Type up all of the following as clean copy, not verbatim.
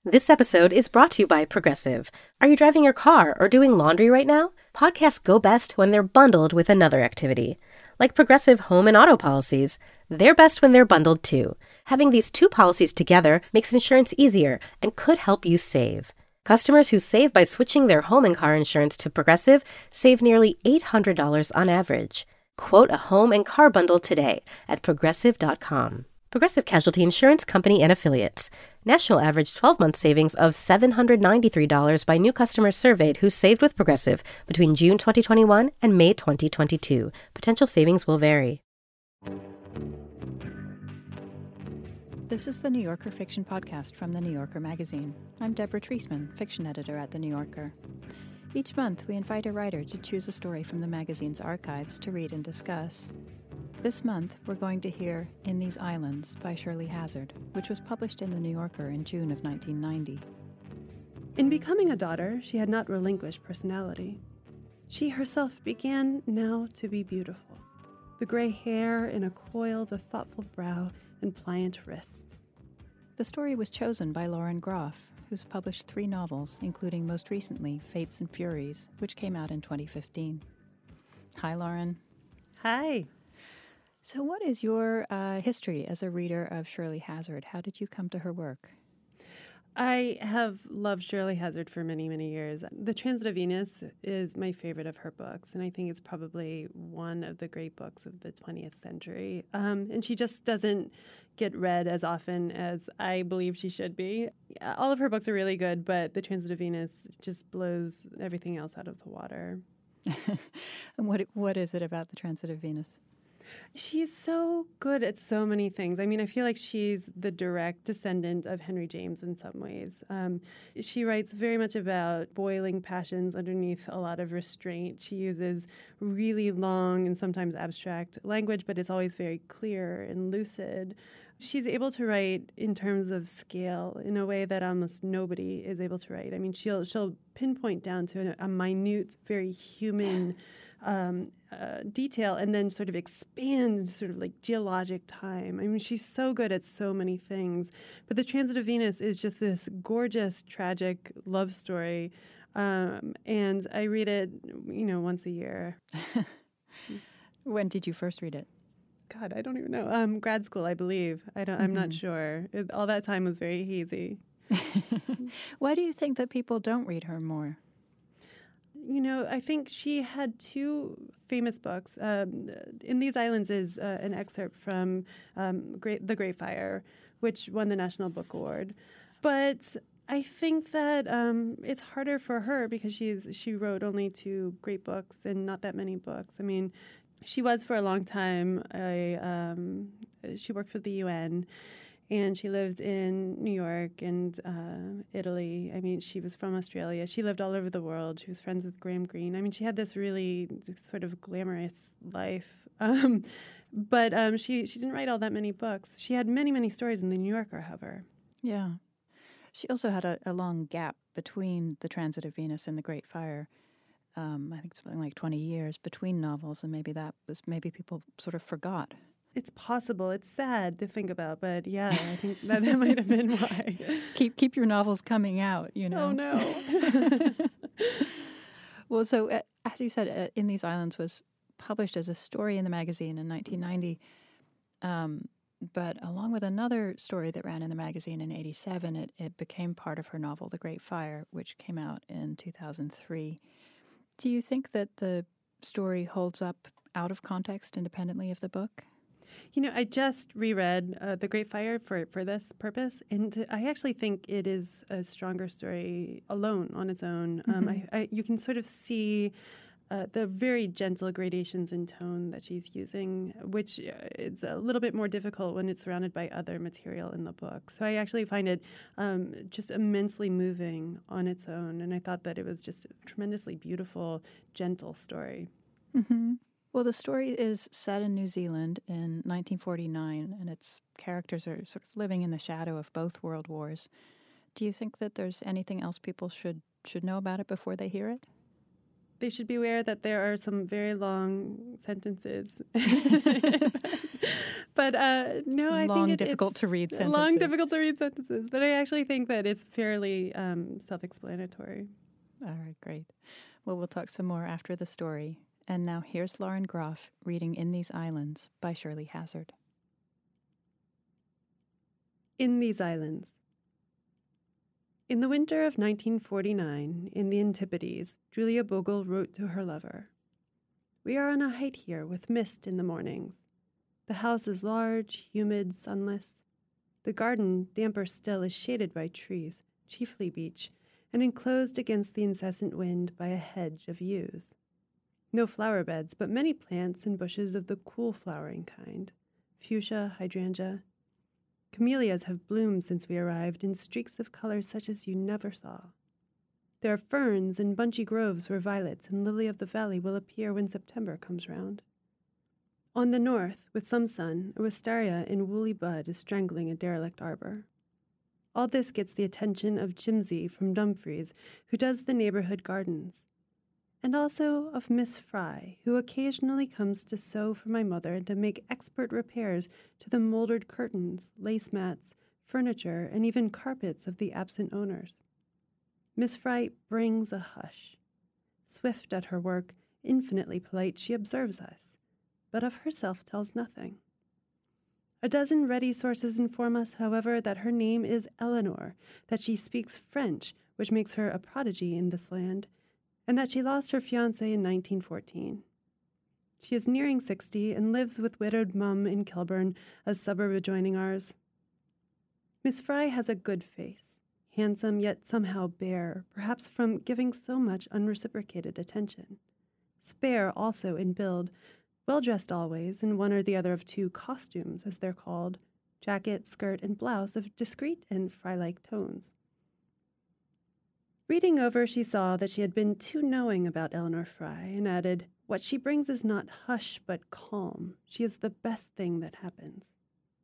This episode is brought to you by Progressive. Are you driving your car or doing laundry right now? Podcasts go best when they're bundled with another activity. Like Progressive home and auto policies, they're best when they're bundled too. Having these two policies together makes insurance easier and could help you save. Customers who save by switching their home and car insurance to Progressive save nearly $800 on average. Quote a home and car bundle today at Progressive.com. Progressive Casualty Insurance Company and Affiliates. National average 12-month savings of $793 by new customers surveyed who saved with Progressive between June 2021 and May 2022. Potential savings will vary. This is the New Yorker Fiction Podcast from The New Yorker magazine. I'm Deborah Treisman, fiction editor at The New Yorker. Each month, we invite a writer to choose a story from the magazine's archives to read and discuss. This month, we're going to hear In These Islands by Shirley Hazzard, which was published in The New Yorker in June of 1990. In becoming a daughter, she had not relinquished personality. She herself began now to be beautiful. The gray hair in a coil, the thoughtful brow, and pliant wrist. The story was chosen by Lauren Groff, who's published 3 novels, including most recently Fates and Furies, which came out in 2015. Hi, Lauren. Hi. So what is your history as a reader of Shirley Hazzard? How did you come to her work? I have loved Shirley Hazzard for many, many years. The Transit of Venus is my favorite of her books, and I think it's probably one of the great books of the 20th century. And she just doesn't get read as often as I believe she should be. All of her books are really good, but The Transit of Venus just blows everything else out of the water. And what is it about The Transit of Venus? She's so good at so many things. I mean, I feel like she's the direct descendant of Henry James in some ways. She writes very much about boiling passions underneath a lot of restraint. She uses really long and sometimes abstract language, but it's always very clear and lucid. She's able to write in terms of scale in a way that almost nobody is able to write. I mean, she'll pinpoint down to a minute, very human detail and then sort of expand sort of like geologic time. I mean, she's so good at so many things. But The Transit of Venus is just this gorgeous, tragic love story. And I read it, once a year. When did you first read it? God, I don't even know. Grad school, I believe. I'm not sure. All that time was very hazy. Why do you think that people don't read her more? I think she had 2 famous books. In These Islands is an excerpt from The Great Fire, which won the National Book Award. But I think that it's harder for her because she wrote only 2 great books and not that many books. I mean, she was for a long time. She worked for the UN. And she lived in New York and Italy. I mean, she was from Australia. She lived all over the world. She was friends with Graham Greene. I mean, she had this really sort of glamorous life. But she didn't write all that many books. She had many, many stories in The New Yorker, however. Yeah. She also had a long gap between The Transit of Venus and The Great Fire. I think something like 20 years between novels, and maybe people sort of forgot. It's possible. It's sad to think about, but yeah, I think that might have been why. Keep your novels coming out, Oh, no. Well, so as you said, In These Islands was published as a story in the magazine in 1990, but along with another story that ran in the magazine in 1987, it became part of her novel, The Great Fire, which came out in 2003. Do you think that the story holds up out of context independently of the book? I just reread The Great Fire for this purpose, and I actually think it is a stronger story alone on its own. You can sort of see the very gentle gradations in tone that she's using, which is a little bit more difficult when it's surrounded by other material in the book. So I actually find it just immensely moving on its own, and I thought that it was just a tremendously beautiful, gentle story. Mm-hmm. Well, the story is set in New Zealand in 1949, and its characters are sort of living in the shadow of both world wars. Do you think that there's anything else people should know about it before they hear it? they should beware that there are some very long sentences. But no, I think difficult to read sentences. Long, difficult to read sentences. But I actually think that it's fairly self-explanatory. All right, great. Well, we'll talk some more after the story. And now here's Lauren Groff reading In These Islands by Shirley Hazzard. In These Islands. In the winter of 1949, in the Antipodes, Julia Bogle wrote to her lover, "We are on a height here with mist in the mornings. The house is large, humid, sunless. The garden, damper still, is shaded by trees, chiefly beech, and enclosed against the incessant wind by a hedge of yews. No flower beds, but many plants and bushes of the cool flowering kind, fuchsia, hydrangea. Camellias have bloomed since we arrived in streaks of color such as you never saw. There are ferns and bunchy groves where violets and lily of the valley will appear when September comes round. On the north, with some sun, a wisteria in woolly bud is strangling a derelict arbor. All this gets the attention of Jimsy from Dumfries, who does the neighborhood gardens, and also of Miss Fry, who occasionally comes to sew for my mother and to make expert repairs to the molded curtains, lace mats, furniture, and even carpets of the absent owners. Miss Fry brings a hush. Swift at her work, infinitely polite, she observes us, but of herself tells nothing. A dozen ready sources inform us, however, that her name is Eleanor, that she speaks French, which makes her a prodigy in this land, and that she lost her fiancé in 1914. She is nearing 60 and lives with widowed mum in Kilburn, a suburb adjoining ours. Miss Fry has a good face, handsome yet somehow bare, perhaps from giving so much unreciprocated attention. Spare also in build, well-dressed always in one or the other of two costumes, as they're called, jacket, skirt, and blouse of discreet and Fry-like tones. Reading over, she saw that she had been too knowing about Eleanor Fry, and added, "What she brings is not hush, but calm. She is the best thing that happens."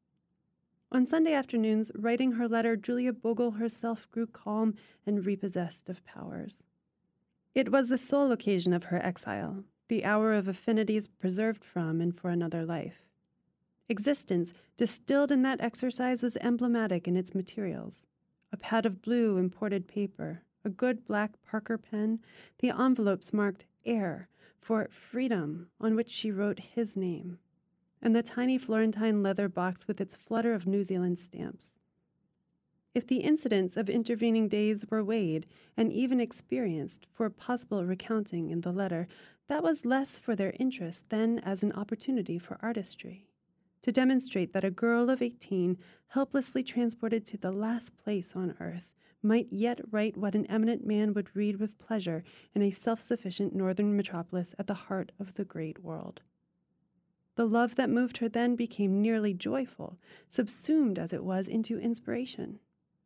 On Sunday afternoons, writing her letter, Julia Bogle herself grew calm and repossessed of powers. It was the sole occasion of her exile, the hour of affinities preserved from and for another life. Existence, distilled in that exercise, was emblematic in its materials. A pad of blue imported paper, a good black Parker pen, the envelopes marked Air for Freedom, on which she wrote his name, and the tiny Florentine leather box with its flutter of New Zealand stamps. If the incidents of intervening days were weighed and even experienced for possible recounting in the letter, that was less for their interest than as an opportunity for artistry, to demonstrate that a girl of 18, helplessly transported to the last place on earth, might yet write what an eminent man would read with pleasure in a self-sufficient northern metropolis at the heart of the great world. The love that moved her then became nearly joyful, subsumed as it was into inspiration.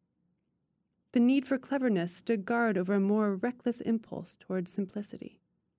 The need for cleverness stood guard over a more reckless impulse towards simplicity.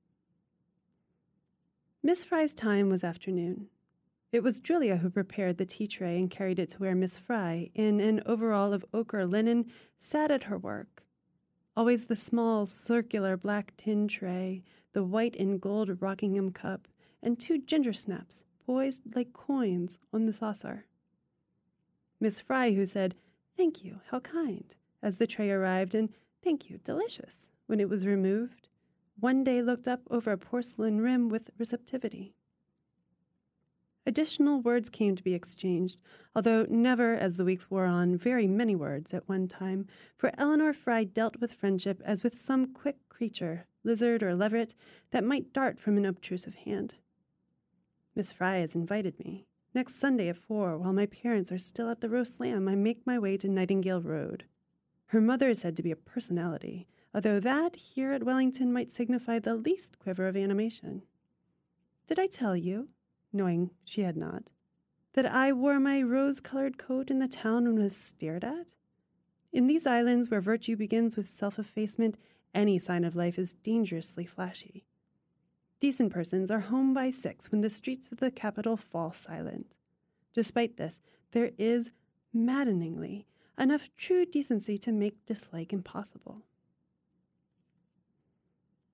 Miss Fry's time was afternoon. It was Julia who prepared the tea tray and carried it to where Miss Fry, in an overall of ochre linen, sat at her work. Always the small, circular black tin tray, the white and gold Rockingham cup, and two ginger snaps, poised like coins, on the saucer. Miss Fry, who said, "Thank you, how kind," as the tray arrived, and "Thank you, delicious," when it was removed, one day looked up over a porcelain rim with receptivity. Additional words came to be exchanged, although never, as the weeks wore on, very many words at one time, for Eleanor Fry dealt with friendship as with some quick creature, lizard or leveret, that might dart from an obtrusive hand. "Miss Fry has invited me. Next Sunday at 4, while my parents are still at the roast lamb, I make my way to Nightingale Road. Her mother is said to be a personality, although that here at Wellington might signify the least quiver of animation. Did I tell you," knowing she had not, "that I wore my rose-colored coat in the town and was stared at? In these islands where virtue begins with self-effacement, any sign of life is dangerously flashy. Decent persons are home by 6 when the streets of the capital fall silent. Despite this, there is, maddeningly, enough true decency to make dislike impossible."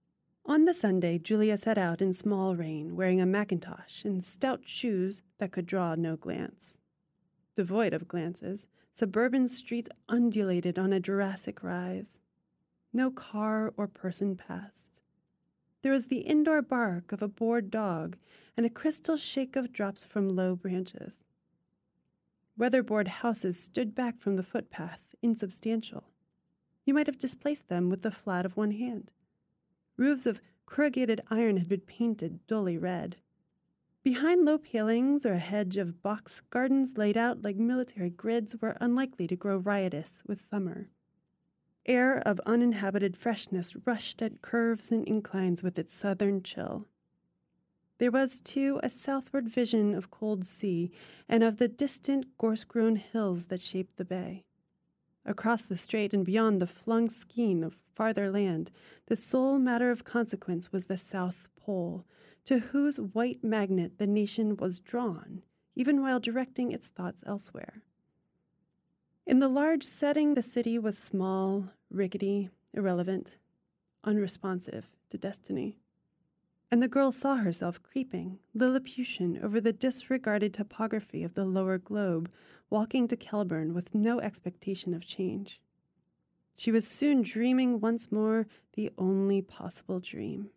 On the Sunday, Julia set out in small rain, wearing a mackintosh and stout shoes that could draw no glance. Devoid of glances, suburban streets undulated on a Jurassic rise. No car or person passed. There was the indoor bark of a bored dog and a crystal shake of drops from low branches. Weatherboard houses stood back from the footpath, insubstantial. You might have displaced them with the flat of one hand. Roofs of corrugated iron had been painted dully red. Behind low palings or a hedge of box gardens laid out like military grids were unlikely to grow riotous with summer. Air of uninhabited freshness rushed at curves and inclines with its southern chill. There was, too, a southward vision of cold sea and of the distant gorse-grown hills that shaped the bay. Across the strait and beyond the flung skein of farther land, the sole matter of consequence was the South Pole, to whose white magnet the nation was drawn, even while directing its thoughts elsewhere. In the large setting, the city was small, rickety, irrelevant, unresponsive to destiny. And the girl saw herself creeping, Lilliputian, over the disregarded topography of the lower globe, walking to Kelburn with no expectation of change. She was soon dreaming once more the only possible dream.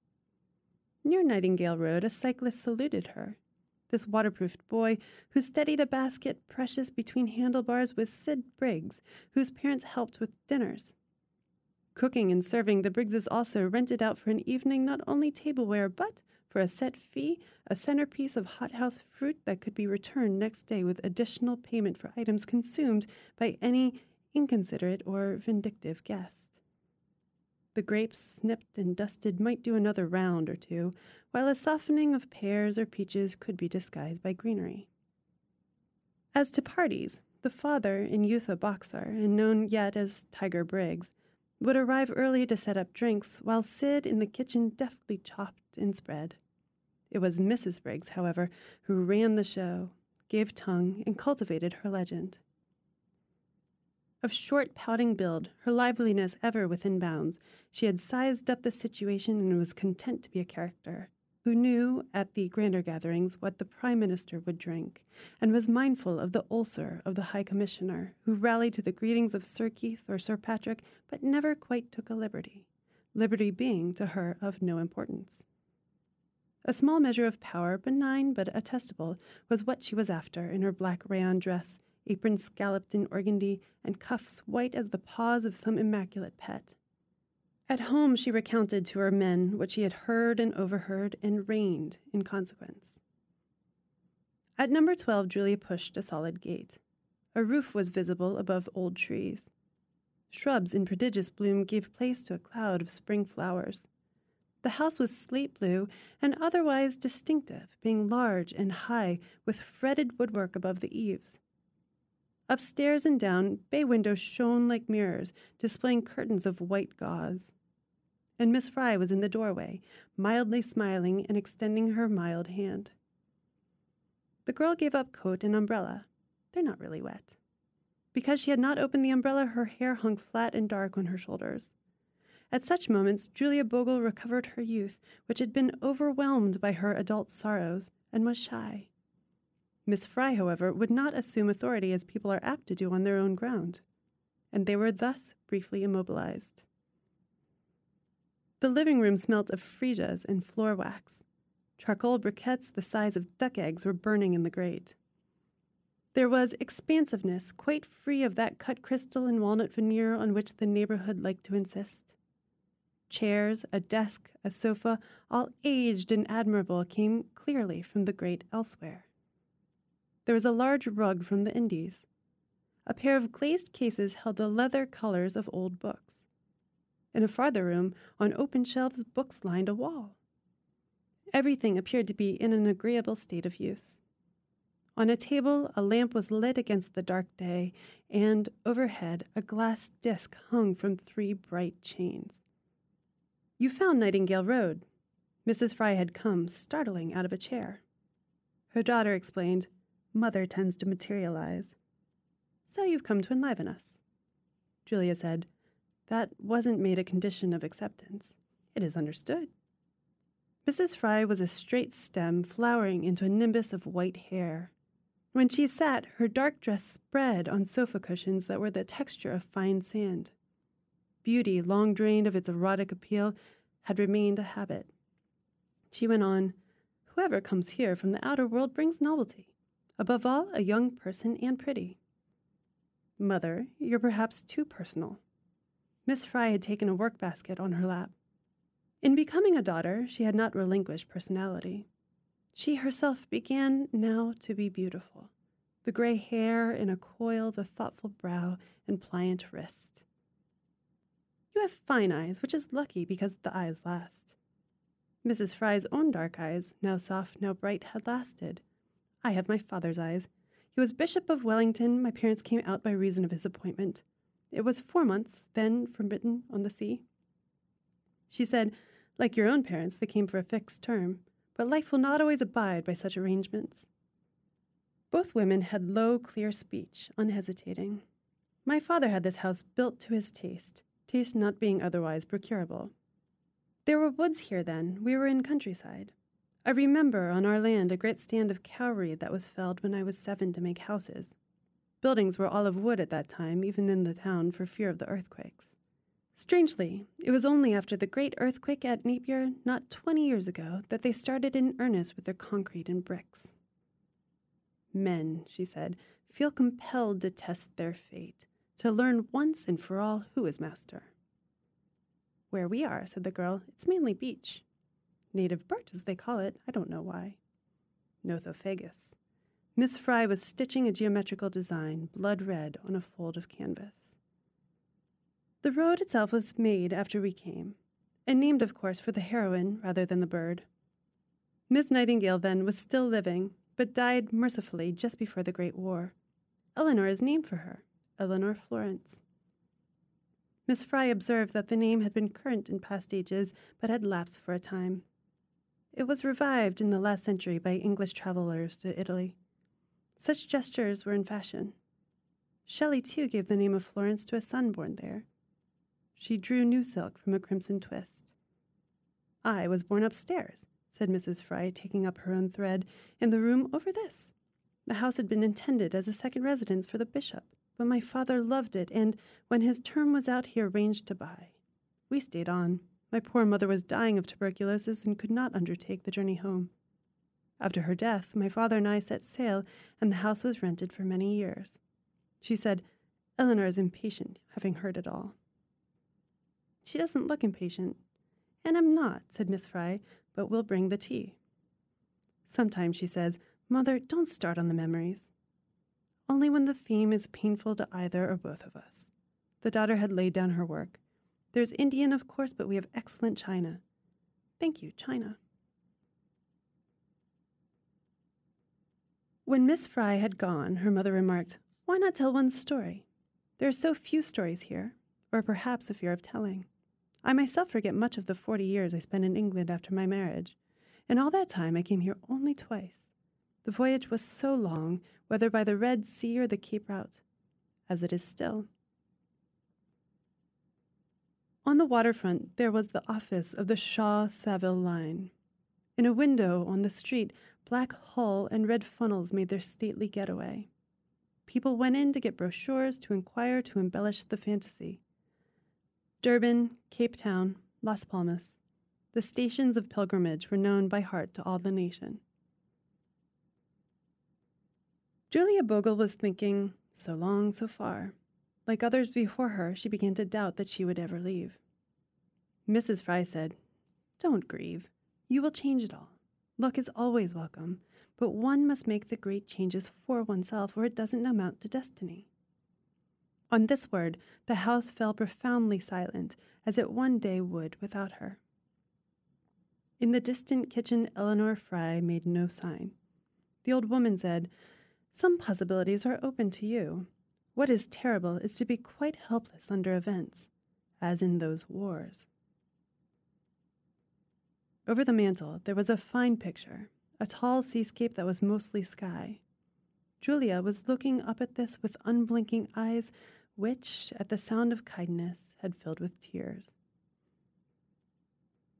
Near Nightingale Road, a cyclist saluted her. This waterproofed boy, who steadied a basket precious between handlebars, was Sid Briggs, whose parents helped with dinners. Cooking and serving, the Briggses also rented out for an evening not only tableware, but, for a set fee, a centerpiece of hothouse fruit that could be returned next day with additional payment for items consumed by any inconsiderate or vindictive guest. The grapes, snipped and dusted, might do another round or two, while a softening of pears or peaches could be disguised by greenery. As to parties, the father, in youth a boxer, and known yet as Tiger Briggs, would arrive early to set up drinks, while Sid in the kitchen deftly chopped and spread. It was Mrs. Briggs, however, who ran the show, gave tongue, and cultivated her legend. Of short, pouting build, her liveliness ever within bounds, she had sized up the situation and was content to be a character, who knew, at the grander gatherings, what the Prime Minister would drink, and was mindful of the ulcer of the High Commissioner, who rallied to the greetings of Sir Keith or Sir Patrick, but never quite took a liberty being, to her, of no importance. A small measure of power, benign but attestable, was what she was after in her black rayon dress, apron scalloped in organdy, and cuffs white as the paws of some immaculate pet. At home she recounted to her men what she had heard and overheard, and reigned in consequence. At number 12 Julia pushed a solid gate. A roof was visible above old trees. Shrubs in prodigious bloom gave place to a cloud of spring flowers. The house was slate blue and otherwise distinctive, being large and high, with fretted woodwork above the eaves. Upstairs and down, bay windows shone like mirrors, displaying curtains of white gauze. And Miss Fry was in the doorway, mildly smiling and extending her mild hand. The girl gave up coat and umbrella. They're not really wet. Because she had not opened the umbrella, her hair hung flat and dark on her shoulders. At such moments, Julia Bogle recovered her youth, which had been overwhelmed by her adult sorrows, and was shy. Miss Fry, however, would not assume authority as people are apt to do on their own ground, and they were thus briefly immobilized. The living room smelt of freesias and floor wax. Charcoal briquettes the size of duck eggs were burning in the grate. There was expansiveness, quite free of that cut crystal and walnut veneer on which the neighborhood liked to insist. Chairs, a desk, a sofa, all aged and admirable, came clearly from the grate elsewhere. There was a large rug from the Indies. A pair of glazed cases held the leather colors of old books. In a farther room, on open shelves, books lined a wall. Everything appeared to be in an agreeable state of use. On a table, a lamp was lit against the dark day, and overhead, a glass disc hung from 3 bright chains. "You found Nightingale Road." Mrs. Fry had come, startling, out of a chair. Her daughter explained, "Mother tends to materialize." "So you've come to enliven us." Julia said, "That wasn't made a condition of acceptance. It is understood. Mrs. Fry was a straight stem flowering into a nimbus of white hair. When she sat, her dark dress spread on sofa cushions that were the texture of fine sand. Beauty, long drained of its erotic appeal, had remained a habit. She went on, "Whoever comes here from the outer world brings novelty. Above all, a young person and pretty." "Mother, you're perhaps too personal." Miss Fry had taken a work basket on her lap. In becoming a daughter, she had not relinquished personality. She herself began now to be beautiful. The gray hair in a coil, the thoughtful brow, and pliant wrist. "You have fine eyes, which is lucky because the eyes last." Mrs. Fry's own dark eyes, now soft, now bright, had lasted. "I have my father's eyes. He was Bishop of Wellington. My parents came out by reason of his appointment. It was 4 months, then, from Britain on the sea." She said, "Like your own parents, they came for a fixed term, but life will not always abide by such arrangements." Both women had low, clear speech, unhesitating. "My father had this house built to his taste not being otherwise procurable. There were woods here then, we were in countryside. I remember on our land a great stand of cowrie that was felled when I was 7 to make houses. Buildings were all of wood at that time, even in the town, for fear of the earthquakes. Strangely, it was only after the great earthquake at Napier, not 20 years ago, that they started in earnest with their concrete and bricks. Men," she said, "feel compelled to test their fate, to learn once and for all who is master." "Where we are," said the girl, "it's mainly beech. Native birch, as they call it. I don't know why." Nothophagus. Miss Fry was stitching a geometrical design, blood red, on a fold of canvas. "The road itself was made after we came, and named, of course, for the heroine rather than the bird. Miss Nightingale, then, was still living, but died mercifully just before the Great War. Eleanor is named for her, Eleanor Florence." Miss Fry observed that the name had been current in past ages, but had lapsed for a time. It was revived in the last century by English travellers to Italy. Such gestures were in fashion. Shelley, too, gave the name of Florence to a son born there. She drew new silk from a crimson twist. "I was born upstairs," said Mrs. Fry, taking up her own thread, "in the room over this. The house had been intended as a second residence for the bishop, but my father loved it, and when his term was out he arranged to buy. We stayed on. My poor mother was dying of tuberculosis and could not undertake the journey home. After her death, my father and I set sail, and the house was rented for many years." She said, "Eleanor is impatient, having heard it all." "She doesn't look impatient." "And I'm not," said Miss Fry, "but we'll bring the tea." Sometimes she says, "Mother, don't start on the memories." Only when the theme is painful to either or both of us. The daughter had laid down her work. "There's Indian, of course, but we have excellent china." "Thank you, china." When Miss Fry had gone, her mother remarked, "Why not tell one story? There are so few stories here, or perhaps a fear of telling. I myself forget much of the 40 years I spent in England after my marriage. In all that time I came here only twice. The voyage was so long, whether by the Red Sea or the Cape route, as it is still." On the waterfront there was the office of the Shaw-Saville line. In a window on the street, black hull and red funnels made their stately getaway. People went in to get brochures, to inquire, to embellish the fantasy. Durban, Cape Town, Las Palmas. The stations of pilgrimage were known by heart to all the nation. Julia Bogle was thinking, so long, so far. Like others before her, she began to doubt that she would ever leave. Mrs. Fry said, "Don't grieve. You will change it all. Luck is always welcome, but one must make the great changes for oneself, or it doesn't amount to destiny." On this word, the house fell profoundly silent, as it one day would without her. In the distant kitchen, Eleanor Fry made no sign. The old woman said, "Some possibilities are open to you. What is terrible is to be quite helpless under events, as in those wars." Over the mantel there was a fine picture, a tall seascape that was mostly sky. Julia was looking up at this with unblinking eyes, which, at the sound of kindness, had filled with tears.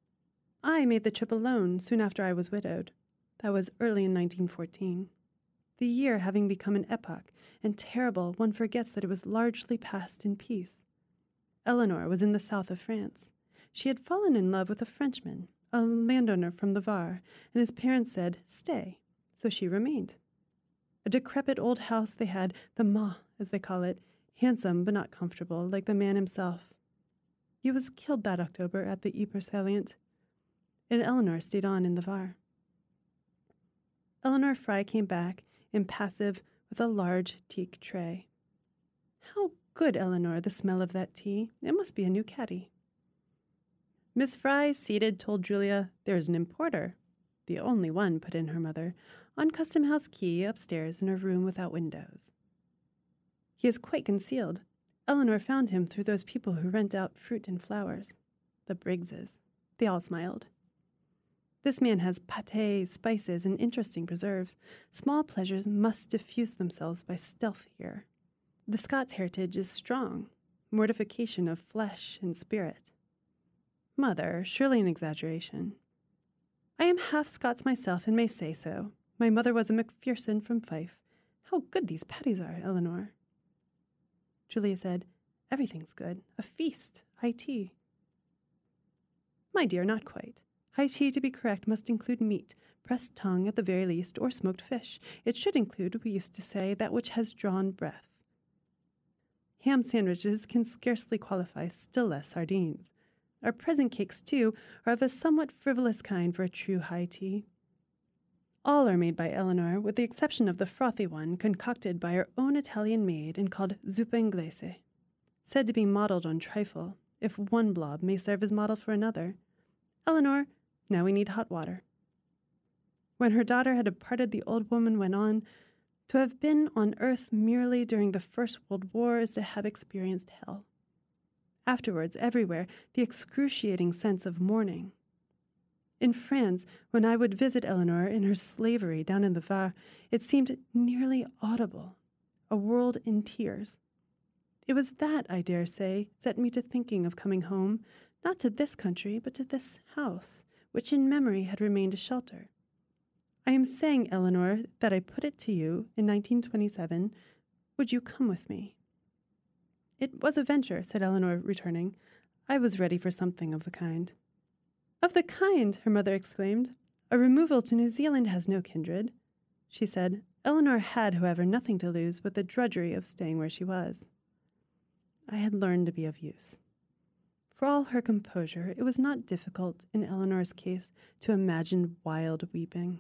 I made the trip alone soon after I was widowed. That was early in 1914. The year having become an epoch, and terrible, one forgets that it was largely passed in peace. Eleanor was in the south of France. She had fallen in love with a Frenchman, a landowner from the Var, and his parents said, "Stay," so she remained. A decrepit old house they had, the Mas, as they call it, handsome but not comfortable, like the man himself. He was killed that October at the Ypres salient, and Eleanor stayed on in the Var. Eleanor Fry came back, impassive, with a large teak tray. How good, Eleanor, the smell of that tea. It must be a new caddy. Miss Fry, seated, told Julia, "There's an importer." "The only one," put in her mother, "on Custom House Quay upstairs in a room without windows." "He is quite concealed. Eleanor found him through those people who rent out fruit and flowers. The Briggses." They all smiled. "This man has pâté, spices, and interesting preserves. Small pleasures must diffuse themselves by stealth here. The Scots heritage is strong, mortification of flesh and spirit." "Mother, surely an exaggeration." "I am half Scots myself and may say so. My mother was a Macpherson from Fife. How good these patties are, Eleanor." Julia said, "Everything's good. A feast. High tea." "My dear, not quite. High tea, to be correct, must include meat, pressed tongue at the very least, or smoked fish. It should include, we used to say, that which has drawn breath. Ham sandwiches can scarcely qualify, still less sardines. Our present cakes, too, are of a somewhat frivolous kind for a true high tea. All are made by Eleanor, with the exception of the frothy one concocted by her own Italian maid and called zuppa inglese, said to be modeled on trifle, if one blob may serve as model for another. Eleanor, now we need hot water." When her daughter had departed, the old woman went on, "To have been on earth merely during the First World War is to have experienced hell. Afterwards, everywhere, the excruciating sense of mourning. In France, when I would visit Eleanor in her slavery down in the Var, it seemed nearly audible, a world in tears. It was that, I dare say, set me to thinking of coming home, not to this country, but to this house, which in memory had remained a shelter. I am saying, Eleanor, that I put it to you in 1927, would you come with me?" "It was a venture," said Eleanor, returning. "I was ready for something of the kind." "Of the kind!" her mother exclaimed. "A removal to New Zealand has no kindred." She said, Eleanor had, however, nothing to lose but the drudgery of staying where she was. I had learned to be of use. For all her composure, it was not difficult, in Eleanor's case, to imagine wild weeping.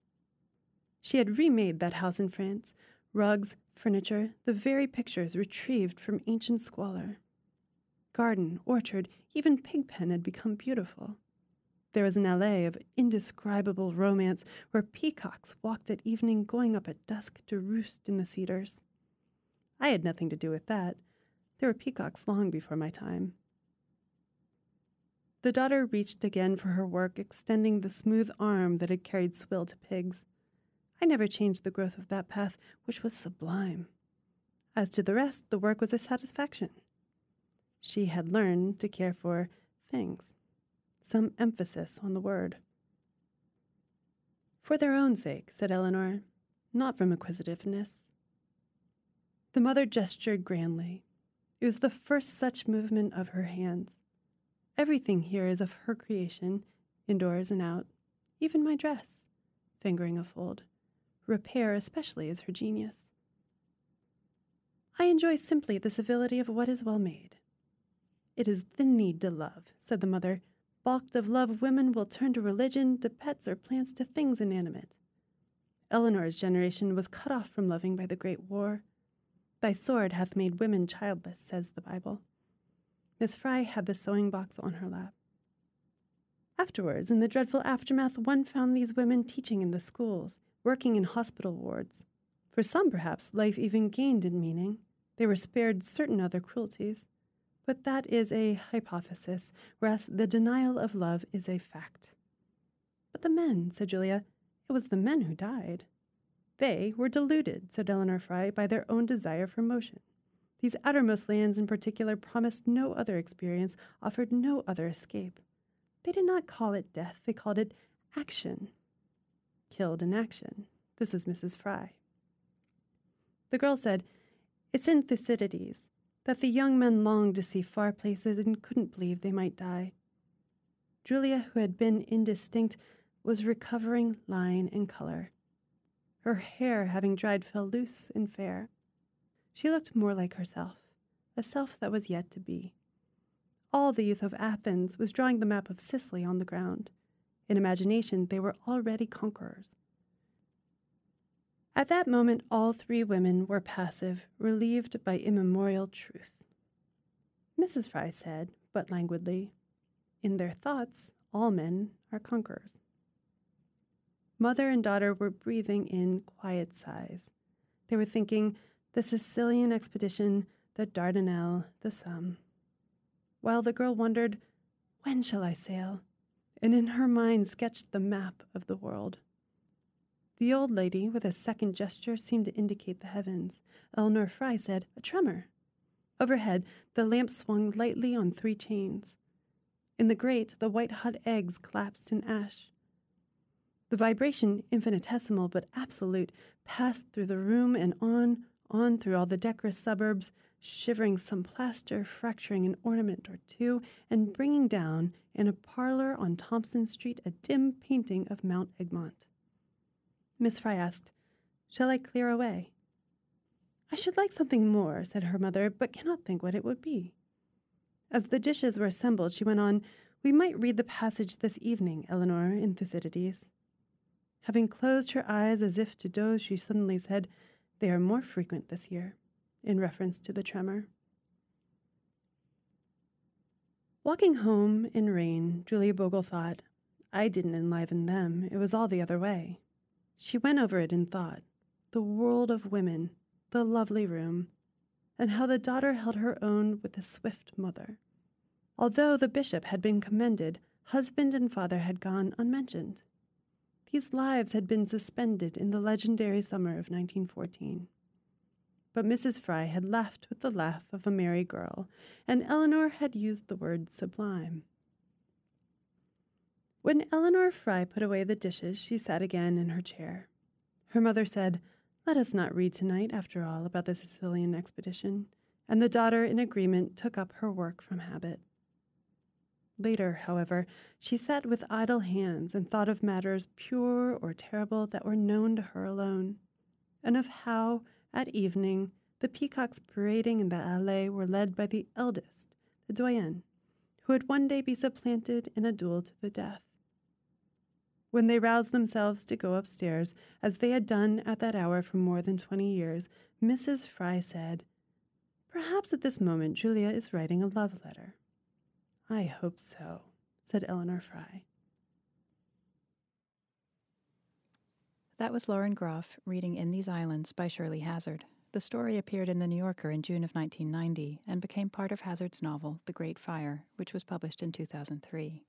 She had remade that house in France, rugs, furniture, the very pictures retrieved from ancient squalor. Garden, orchard, even pig-pen had become beautiful. There was an allée of indescribable romance where peacocks walked at evening, going up at dusk to roost in the cedars. I had nothing to do with that. There were peacocks long before my time. The daughter reached again for her work, extending the smooth arm that had carried swill to pigs. I never changed the growth of that path, which was sublime. As to the rest, the work was a satisfaction. She had learned to care for things, some emphasis on the word. "For their own sake," said Eleanor, "not from acquisitiveness." The mother gestured grandly. It was the first such movement of her hands. Everything here is of her creation, indoors and out, even my dress, fingering a fold. Repair especially is her genius. "I enjoy simply the civility of what is well made." "It is the need to love," said the mother. "Balked of love, women will turn to religion, to pets or plants, to things inanimate. Eleanor's generation was cut off from loving by the Great War. Thy sword hath made women childless, says the Bible." Miss Fry had the sewing box on her lap. Afterwards, in the dreadful aftermath, one found these women teaching in the schools, working in hospital wards. For some, perhaps, life even gained in meaning. They were spared certain other cruelties. But that is a hypothesis, whereas the denial of love is a fact. "But the men," said Julia, "it was the men who died." "They were deluded," said Eleanor Fry, "by their own desire for motion. These outermost lands in particular promised no other experience, offered no other escape. They did not call it death, they called it action. Killed in action. This was Mrs. Fry. The girl said, "It's in Thucydides, that the young men longed to see far places and couldn't believe they might die." Julia, who had been indistinct, was recovering line and color. Her hair, having dried, fell loose and fair. She looked more like herself, a self that was yet to be. All the youth of Athens was drawing the map of Sicily on the ground. In imagination, they were already conquerors. At that moment, all three women were passive, relieved by immemorial truth. Mrs. Fry said, but languidly, "In their thoughts, all men are conquerors." Mother and daughter were breathing in quiet sighs. They were thinking, the Sicilian expedition, the Dardanelles, the Somme. While the girl wondered, when shall I sail? And in her mind sketched the map of the world. The old lady, with a second gesture, seemed to indicate the heavens. Eleanor Fry said, "A tremor." Overhead, the lamp swung lightly on 3 chains. In the grate, the white hot eggs collapsed in ash. The vibration, infinitesimal but absolute, passed through the room and on through all the decorous suburbs, shivering some plaster, fracturing an ornament or two, and bringing down, in a parlor on Thompson Street, a dim painting of Mount Egmont. Miss Fry asked, "Shall I clear away?" "I should like something more," said her mother, "but cannot think what it would be." As the dishes were assembled, she went on, "We might read the passage this evening, Eleanor, in Thucydides." Having closed her eyes as if to doze, she suddenly said, "They are more frequent this year," in reference to the tremor. Walking home in rain, Julia Bogle thought, I didn't enliven them. It was all the other way. She went over it in thought, the world of women, the lovely room, and how the daughter held her own with the swift mother. Although the bishop had been commended, husband and father had gone unmentioned. These lives had been suspended in the legendary summer of 1914. But Mrs. Fry had laughed with the laugh of a merry girl, and Eleanor had used the word sublime. When Eleanor Fry put away the dishes, she sat again in her chair. Her mother said, "Let us not read tonight, after all, about the Sicilian expedition," and the daughter, in agreement, took up her work from habit. Later, however, she sat with idle hands and thought of matters pure or terrible that were known to her alone, and of how, at evening, the peacocks parading in the Allée were led by the eldest, the doyenne, who would one day be supplanted in a duel to the death. When they roused themselves to go upstairs, as they had done at that hour for more than 20 years, Mrs. Fry said, "Perhaps at this moment Julia is writing a love letter." "I hope so," said Eleanor Fry. That was Lauren Groff reading In These Islands by Shirley Hazard. The story appeared in The New Yorker in June of 1990 and became part of Hazard's novel, The Great Fire, which was published in 2003.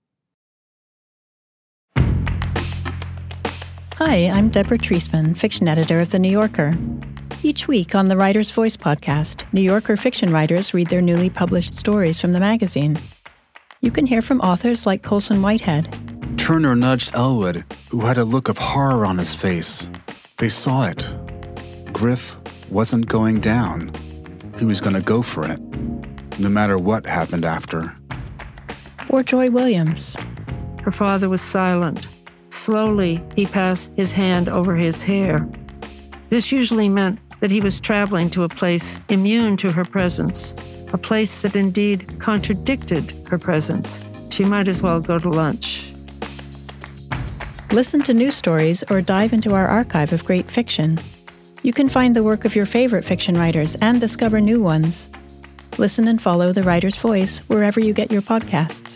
Hi, I'm Deborah Treisman, fiction editor of The New Yorker. Each week on the Writer's Voice podcast, New Yorker fiction writers read their newly published stories from the magazine. You can hear from authors like Colson Whitehead. Turner nudged Elwood, who had a look of horror on his face. They saw it. Griff wasn't going down. He was going to go for it, no matter what happened after. Or Joy Williams. Her father was silent. Slowly, he passed his hand over his hair. This usually meant that he was traveling to a place immune to her presence, a place that indeed contradicted her presence. She might as well go to lunch. Listen to new stories or dive into our archive of great fiction. You can find the work of your favorite fiction writers and discover new ones. Listen and follow The Writer's Voice wherever you get your podcasts.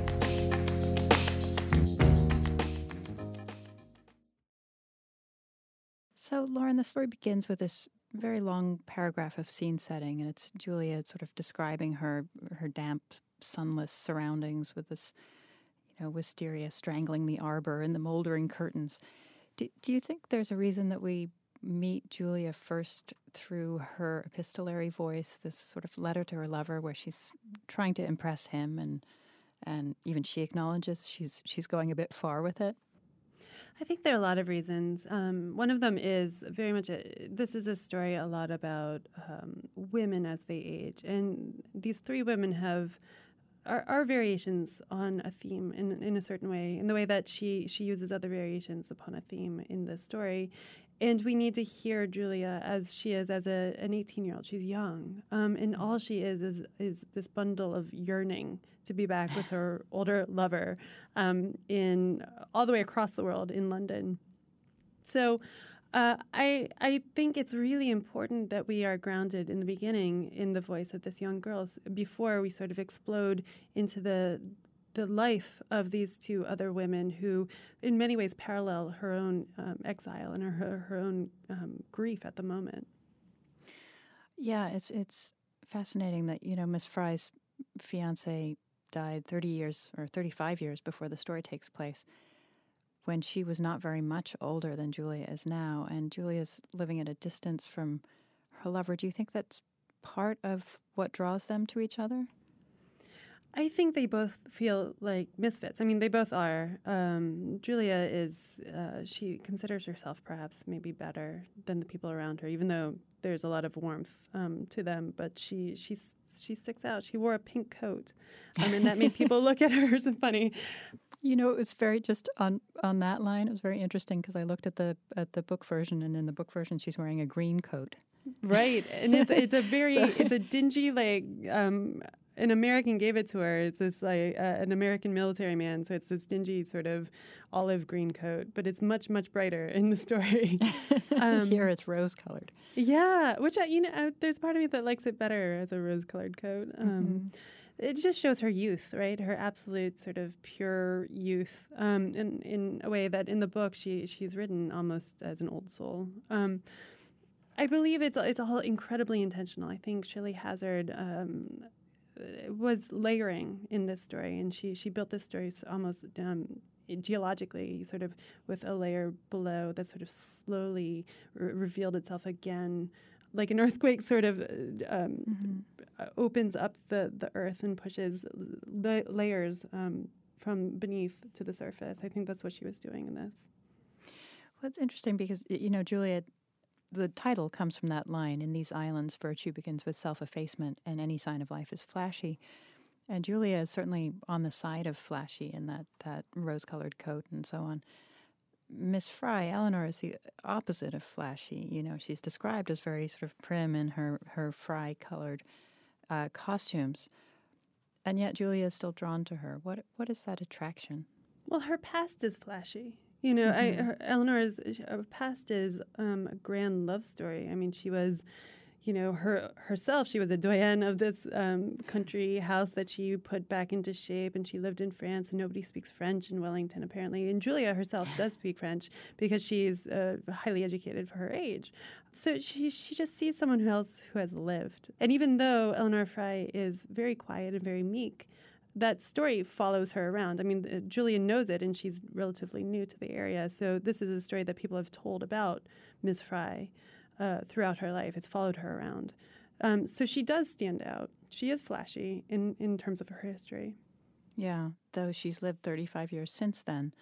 So, Lauren, the story begins with this very long paragraph of scene setting, and it's Julia sort of describing her damp, sunless surroundings with this, wisteria strangling the arbor and the moldering curtains. Do you think there's a reason that we meet Julia first through her epistolary voice, this sort of letter to her lover where she's trying to impress him and and even she acknowledges she's going a bit far with it. I think there are a lot of reasons. One of them is very much this is a story a lot about women as they age, and these three women are variations on a theme in a certain way, in the way that she uses other variations upon a theme in the story. And we need to hear Julia as she is as an 18-year-old. She's young, and all she is this bundle of yearning to be back with her older lover in all the way across the world in London. So I think it's really important that we are grounded in the beginning in the voice of this young girl before we sort of explode into the life of these two other women who in many ways parallel her own exile and her own grief at the moment. Yeah, it's fascinating that, Miss Fry's fiancé died 30 years or 35 years before the story takes place, when she was not very much older than Julia is now, and Julia's living at a distance from her lover. Do you think that's part of what draws them to each other? I think they both feel like misfits. I mean, they both are. Julia she considers herself perhaps maybe better than the people around her, even though there's a lot of warmth to them. But she sticks out. She wore a pink coat, and that made people look at her so funny. It's very just on that line. It was very interesting because I looked at the book version, and in the book version, she's wearing a green coat. Right, and it's a very it's a dingy an American gave it to her. It's this an American military man, so it's this dingy sort of olive green coat, but it's much, much brighter in the story. Here it's rose-colored. Yeah, which there's part of me that likes it better as a rose-colored coat. It just shows her youth, right? Her absolute sort of pure youth, in a way that in the book she's written almost as an old soul. I believe it's all incredibly intentional. I think Shirley Hazard was layering in this story, and she built this story almost geologically, sort of with a layer below that sort of slowly revealed itself again, like an earthquake sort of opens up the earth and pushes the layers from beneath to the surface. I think that's what she was doing in this. Well, it's interesting because, Julia, the title comes from that line, "In these islands, virtue begins with self-effacement, and any sign of life is flashy." And Julia is certainly on the side of flashy in that rose-colored coat and so on. Miss Fry, Eleanor, is the opposite of flashy. She's described as very sort of prim in her fry-colored costumes. And yet Julia is still drawn to her. What is that attraction? Well, her past is flashy. Eleanor's past is a grand love story. I mean, she was, herself, she was a doyenne of this country house that she put back into shape, and she lived in France, and nobody speaks French in Wellington, apparently. And Julia herself does speak French because she's highly educated for her age. So she just sees someone else who has lived. And even though Eleanor Fry is very quiet and very meek, that story follows her around. I mean, Julia knows it, and she's relatively new to the area. So this is a story that people have told about Miss Fry throughout her life. It's followed her around. So she does stand out. She is flashy in terms of her history. Yeah, though she's lived 35 years since then,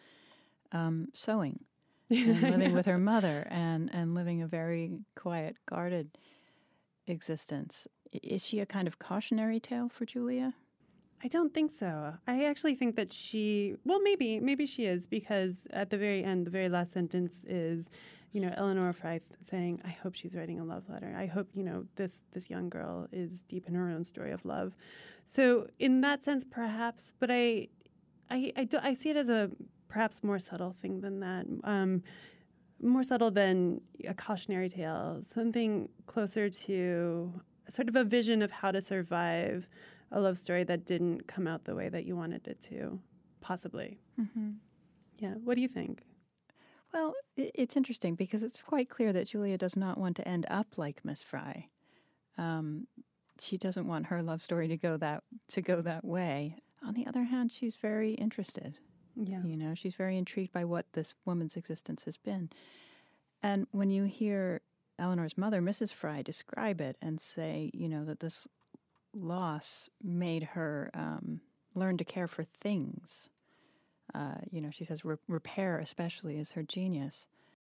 sewing and living with her mother and living a very quiet, guarded existence. Is she a kind of cautionary tale for Julia? I don't think so. I actually think that maybe she is, because at the very end, the very last sentence is, Eleanor Fry saying, "I hope she's writing a love letter. I hope, this young girl is deep in her own story of love." So in that sense, perhaps, but I see it as a perhaps more subtle thing than that. More subtle than a cautionary tale, something closer to sort of a vision of how to survive a love story that didn't come out the way that you wanted it to, possibly. Mm-hmm. Yeah. What do you think? Well, it's interesting because it's quite clear that Julia does not want to end up like Miss Fry. She doesn't want her love story to go that way. On the other hand, she's very interested. Yeah. She's very intrigued by what this woman's existence has been. And when you hear Eleanor's mother, Mrs. Fry, describe it and say, that this loss made her learn to care for things. She says repair especially is her genius.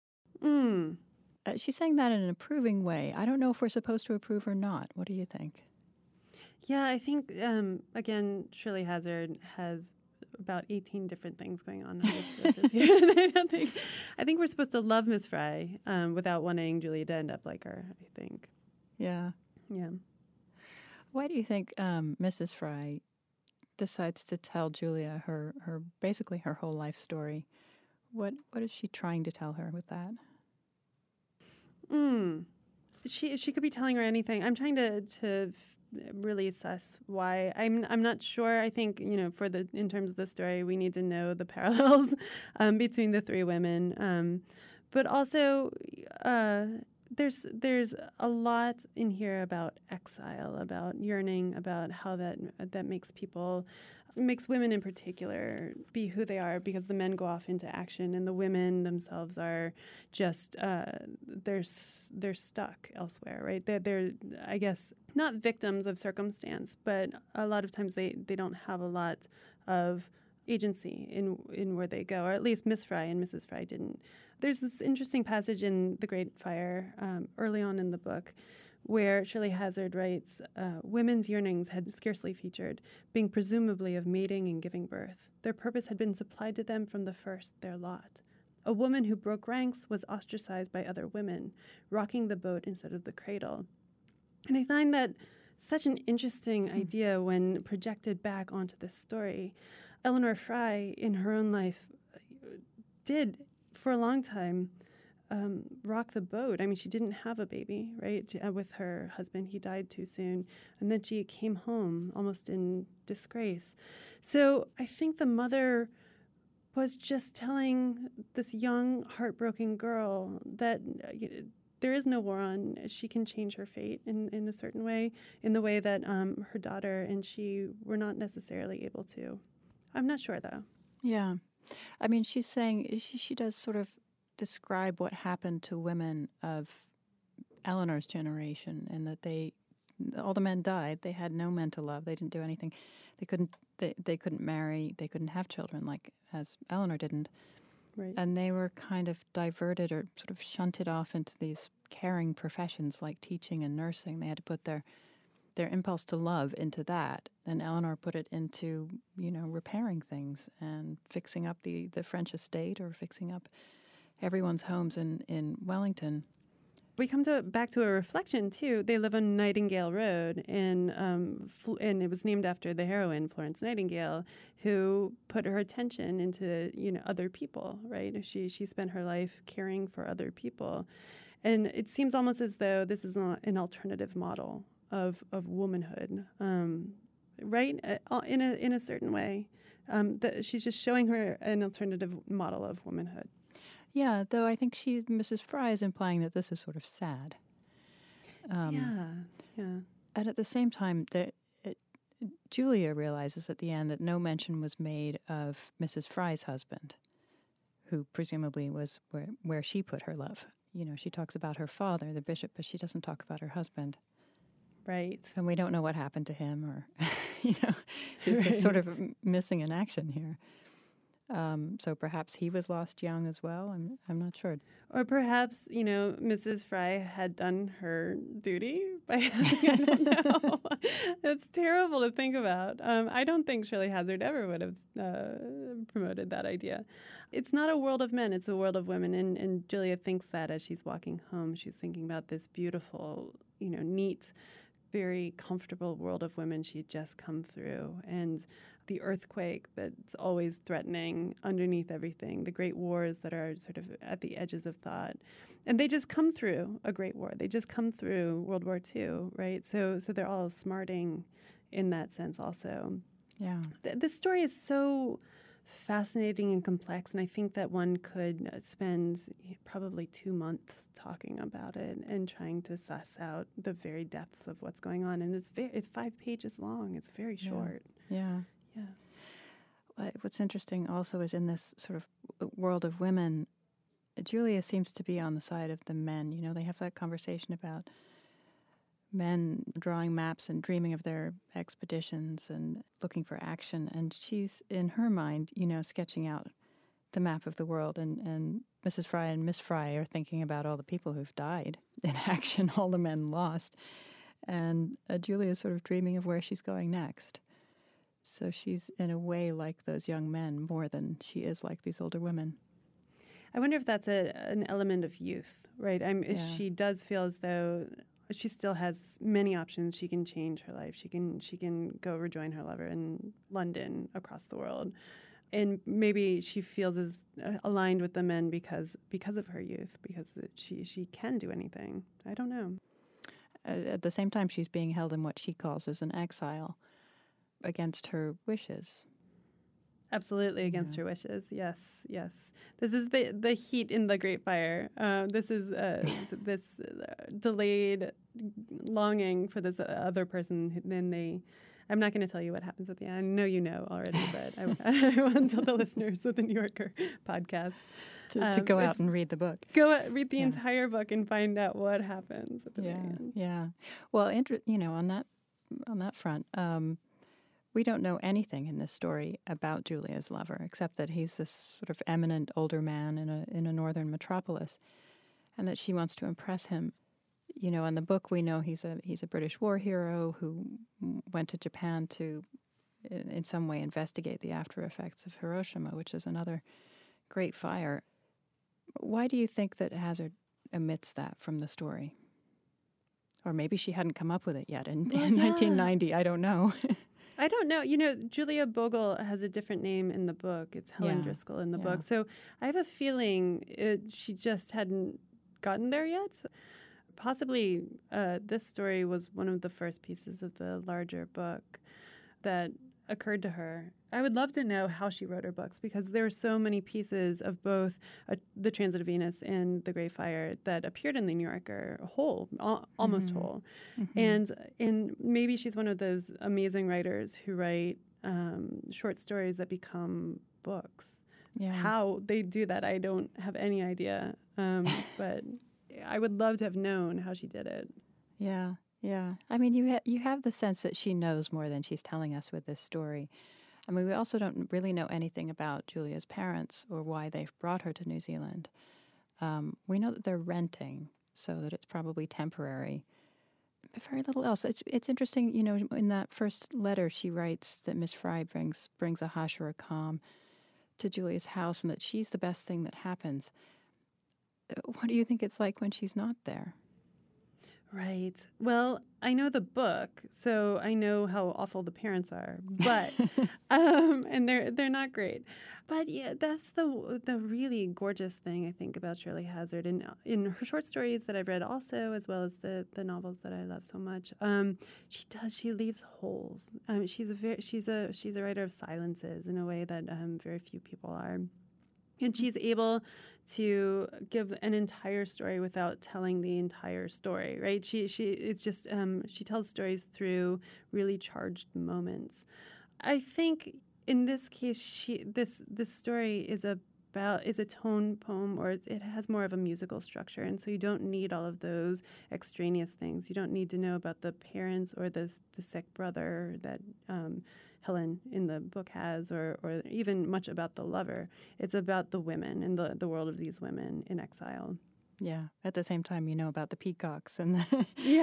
She's saying that in an approving way. I don't know if we're supposed to approve or not. What do you think? Yeah, I think, again, Shirley Hazzard has about 18 different things going on the surface here. And I think we're supposed to love Miss Fry without wanting Julia to end up like her, I think. Yeah. Yeah. Why do you think Mrs. Fry decides to tell Julia her basically her whole life story? What is she trying to tell her with that? She could be telling her anything. I'm trying to really assess why. I'm not sure. I think, in terms of the story, we need to know the parallels between the three women. But also, there's a lot in here about exile, about yearning, about how that makes women in particular be who they are, because the men go off into action and the women themselves are just they're stuck elsewhere, right? They're I guess not victims of circumstance, but a lot of times they don't have a lot of agency in where they go, or at least Miss Fry and Mrs. Fry didn't. There's this interesting passage in The Great Fire early on in the book where Shirley Hazzard writes, women's yearnings had scarcely featured, being presumably of mating and giving birth. Their purpose had been supplied to them from the first, their lot. A woman who broke ranks was ostracized by other women, rocking the boat instead of the cradle. And I find that such an interesting idea when projected back onto this story. Eleanor Fry, in her own life, did, for a long time, rock the boat. I mean, she didn't have a baby, right, with her husband. He died too soon. And then she came home almost in disgrace. So I think the mother was just telling this young, heartbroken girl that there is no war on. She can change her fate in a certain way, in the way that her daughter and she were not necessarily able to. I'm not sure, though. Yeah. I mean, she's saying she does sort of describe what happened to women of Eleanor's generation, and that all the men died. They had no men to love. They didn't do anything. They couldn't marry. They couldn't have children, like as Eleanor didn't. Right. And they were kind of diverted or sort of shunted off into these caring professions like teaching and nursing. They had to put their impulse to love into that. And Eleanor put it into, repairing things and fixing up the French estate or fixing up everyone's homes in Wellington. We come back to a reflection, too. They live on Nightingale Road, and it was named after the heroine, Florence Nightingale, who put her attention into, other people, right? She spent her life caring for other people. And it seems almost as though this is an alternative model of womanhood, right? In a certain way. She's just showing her an alternative model of womanhood. Yeah, though I think Mrs. Fry is implying that this is sort of sad. Yeah. And at the same time, Julia realizes at the end that no mention was made of Mrs. Fry's husband, who presumably was where she put her love. She talks about her father, the bishop, but she doesn't talk about her husband. Right. And we don't know what happened to him, or, he's just sort of missing in action here. So perhaps he was lost young as well. I'm not sure. Or perhaps, Mrs. Fry had done her duty by I don't know. It's terrible to think about. I don't think Shirley Hazzard ever would have promoted that idea. It's not a world of men, it's a world of women. And Julia thinks that as she's walking home. She's thinking about this beautiful, neat, very comfortable world of women she had just come through, and the earthquake that's always threatening underneath everything, the great wars that are sort of at the edges of thought. And they just come through a great war. They just come through World War II, right? So they're all smarting in that sense also. Yeah. This story is so fascinating and complex, and I think that one could spend probably 2 months talking about it and trying to suss out the very depths of what's going on. And it's 5 pages long. It's very short. Yeah. Yeah. What's interesting also is in this sort of world of women, Julia seems to be on the side of the men. They have that conversation about men drawing maps and dreaming of their expeditions and looking for action. And she's, in her mind, sketching out the map of the world. And Mrs. Fry and Miss Fry are thinking about all the people who've died in action, all the men lost. And Julia's sort of dreaming of where she's going next. So she's, in a way, like those young men more than she is like these older women. I wonder if that's an element of youth, right? She does feel as though she still has many options. She can change her life. She can go rejoin her lover in London, across the world. And maybe she feels as aligned with the men because of her youth, because she can do anything. I don't know. At the same time, she's being held in what she calls as an exile against her wishes. Absolutely against her wishes. Yes, yes. This is the heat in the Great Fire. This is this delayed longing for this other person. Then I'm not going to tell you what happens at the end. I know you know already, but I want to tell the listeners of the New Yorker podcast to go out and read the book. Go read the entire book and find out what happens at the very end. Yeah. Well, on that front. We don't know anything in this story about Julia's lover, except that he's this sort of eminent older man in a northern metropolis, and that she wants to impress him. In the book, we know he's a British war hero who went to Japan to, in some way, investigate the after effects of Hiroshima, which is another great fire. Why do you think that Hazard omits that from the story? Or maybe she hadn't come up with it yet in 1990. I don't know. I don't know. Julia Bogle has a different name in the book. It's Helen Driscoll in the book. So I have a feeling she just hadn't gotten there yet. Possibly this story was one of the first pieces of the larger book that occurred to her. I would love to know how she wrote her books, because there are so many pieces of both The Transit of Venus and The Great Fire that appeared in the New Yorker whole, almost whole. And maybe she's one of those amazing writers who write short stories that become books. Yeah. How they do that, I don't have any idea. But I would love to have known how she did it. Yeah. Yeah. I mean, you have the sense that she knows more than she's telling us with this story. I mean, we also don't really know anything about Julia's parents or why they've brought her to New Zealand. We know that they're renting, so that it's probably temporary. But very little else. It's interesting, in that first letter she writes that Miss Fry brings a hush or a calm to Julia's house, and that she's the best thing that happens. What do you think it's like when she's not there? Right. Well, I know the book, so I know how awful the parents are, but and they're not great. But yeah, that's the really gorgeous thing I think about Shirley Hazard, and in her short stories that I've read also, as well as the novels that I love so much. She leaves holes. She's a writer of silences in a way that very few people are. And she's able to give an entire story without telling the entire story, right? She tells stories through really charged moments. I think in this case, this story is a tone poem, or it has more of a musical structure, and so you don't need all of those extraneous things. You don't need to know about the parents or the sick brother that Helen in the book has, or even much about the lover. It's about the women and the world of these women in exile. Yeah. At the same time, about the peacocks and the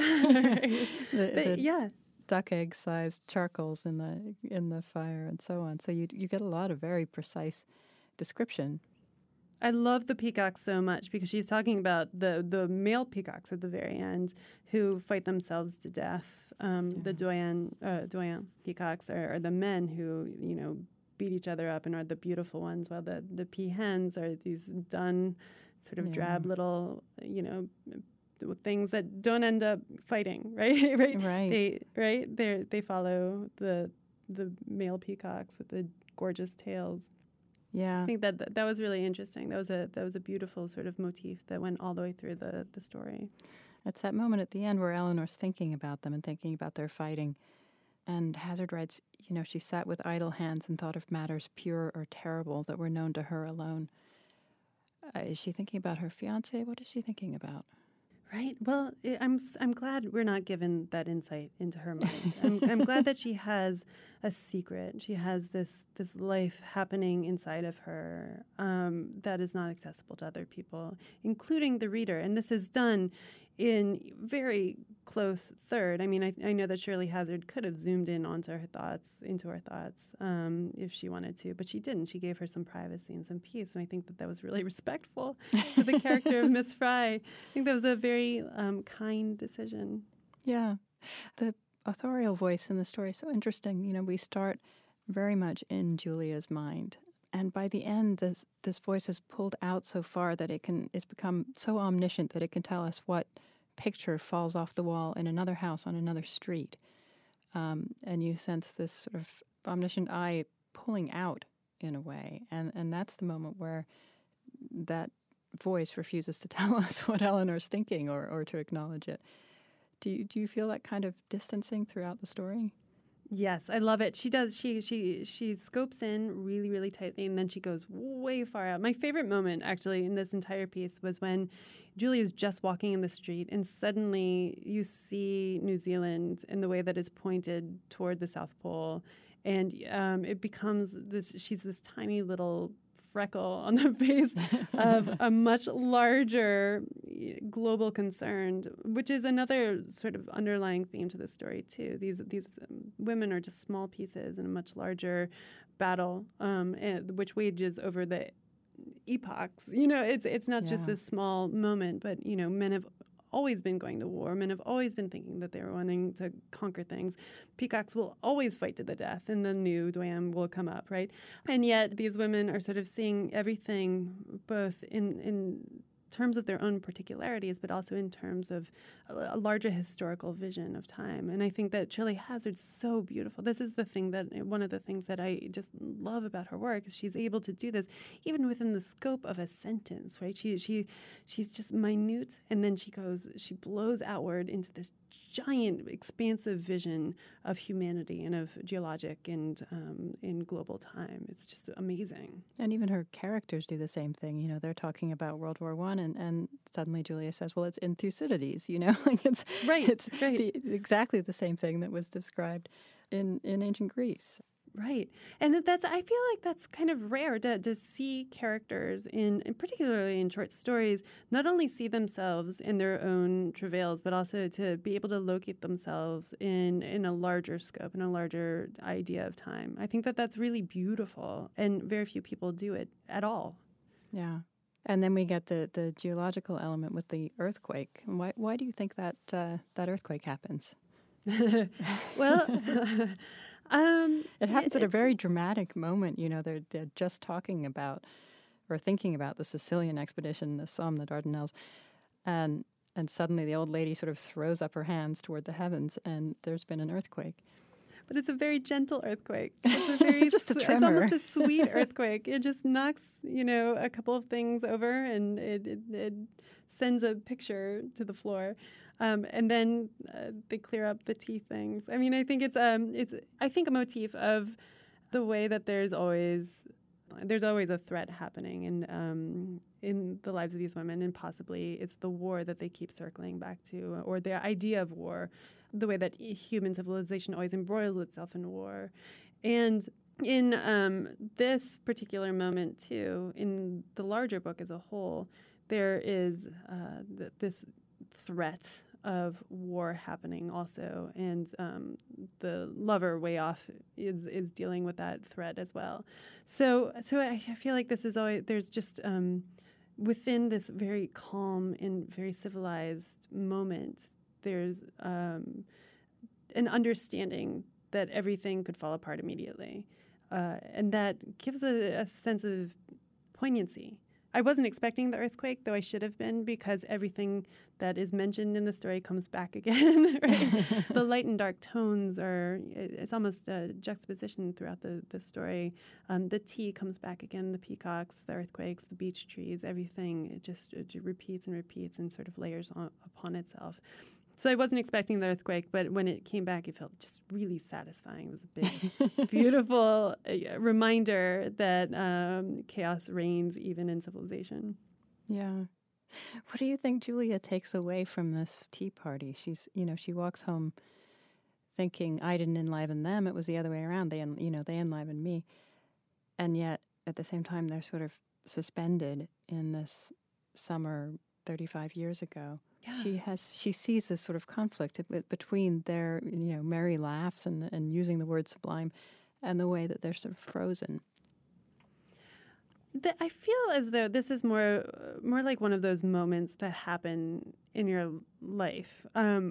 the duck egg-sized charcoals in the fire and so on. So you get a lot of very precise description. I love the peacocks so much, because she's talking about the male peacocks at the very end who fight themselves to death. The doyen peacocks are the men who beat each other up and are the beautiful ones, while the peahens are these dun, sort of drab little things that don't end up fighting. Right. They follow the male peacocks with the gorgeous tails. Yeah, I think that was really interesting. That was a beautiful sort of motif that went all the way through the story. It's that moment at the end where Eleanor's thinking about them and thinking about their fighting. And Hazard writes, she sat with idle hands and thought of matters pure or terrible that were known to her alone. Is she thinking about her fiancé? What is she thinking about? Right. Well, I'm glad we're not given that insight into her mind. I'm glad that she has a secret. She has this life happening inside of her that is not accessible to other people, including the reader. And this is done in very close third. I mean, I know that Shirley Hazzard could have zoomed in into her thoughts, if she wanted to, but she didn't. She gave her some privacy and some peace, and I think that was really respectful to the character of Miss Fry. I think that was a very kind decision. Yeah. The authorial voice in the story is so interesting. You know, we start very much in Julia's mind. And by the end, this voice is pulled out so far that it's become so omniscient that it can tell us what picture falls off the wall in another house on another street. And you sense this sort of omniscient eye pulling out in a way. And that's the moment where that voice refuses to tell us what Eleanor's thinking or to acknowledge it. Do you feel that kind of distancing throughout the story? Yes, I love it. She does. She scopes in really, really tightly, and then she goes way far out. My favorite moment, actually, in this entire piece was when Julie is just walking in the street, and suddenly you see New Zealand in the way that is pointed toward the South Pole, and it becomes this. She's this tiny little freckle on the face of a much larger global concern, which is another sort of underlying theme to the story too. These women are just small pieces in a much larger battle, which wages over the epochs. You know, it's not just this small moment, but you know, men have always been going to war. Men have always been thinking that they were wanting to conquer things. Peacocks will always fight to the death, and the new Dwam will come up, right? And yet these women are sort of seeing everything both in terms of their own particularities, but also in terms of a larger historical vision of time. And I think that Shirley Hazzard's so beautiful. This is one of the things that I just love about her work is she's able to do this even within the scope of a sentence, right? She's just minute, and then she blows outward into this giant, expansive vision of humanity and of geologic and in global time. It's just amazing. And even her characters do the same thing. You know, they're talking about World War I, and suddenly Julia says, well, it's in Thucydides, you know? Like it's exactly the same thing that was described in ancient Greece. Right. And I feel like that's kind of rare to see characters particularly in short stories, not only see themselves in their own travails, but also to be able to locate themselves in a larger scope, in a larger idea of time. I think that that's really beautiful, and very few people do it at all. Yeah. And then we get the geological element with the earthquake. Why do you think that earthquake happens? Well, it happens at a very dramatic moment. You know, they're just talking about or thinking about the Sicilian expedition, the Somme, the Dardanelles, and suddenly the old lady sort of throws up her hands toward the heavens, and there's been an earthquake. But it's a very gentle earthquake. It's just a tremor. It's almost a sweet earthquake. It just knocks, a couple of things over, and it sends a picture to the floor. And then they clear up the tea things. I mean, I think it's I think a motif of the way that there's always a threat happening in the lives of these women, and possibly it's the war that they keep circling back to, or the idea of war, the way that human civilization always embroils itself in war. And in this particular moment, too, in the larger book as a whole, there is this threat of war happening also, and the lover way off is dealing with that threat as well. So I feel like this is always, there's just within this very calm and very civilized moment, there's an understanding that everything could fall apart immediately, and that gives a sense of poignancy. I wasn't expecting the earthquake, though I should have been, because everything that is mentioned in the story comes back again. Right? The light and dark tones it's almost a juxtaposition throughout the story. The tea comes back again, the peacocks, the earthquakes, the beech trees, everything. It repeats and repeats and sort of layers upon itself. So I wasn't expecting the earthquake, but when it came back, it felt just really satisfying. It was a big, beautiful reminder that chaos reigns even in civilization. Yeah. What do you think Julia takes away from this tea party? She walks home thinking, I didn't enliven them. It was the other way around. They enlivened me. And yet, at the same time, they're sort of suspended in this summer 35 years ago. Yeah. She sees this sort of conflict between their, merry laughs and using the word sublime and the way that they're sort of frozen. I feel as though this is more like one of those moments that happen in your life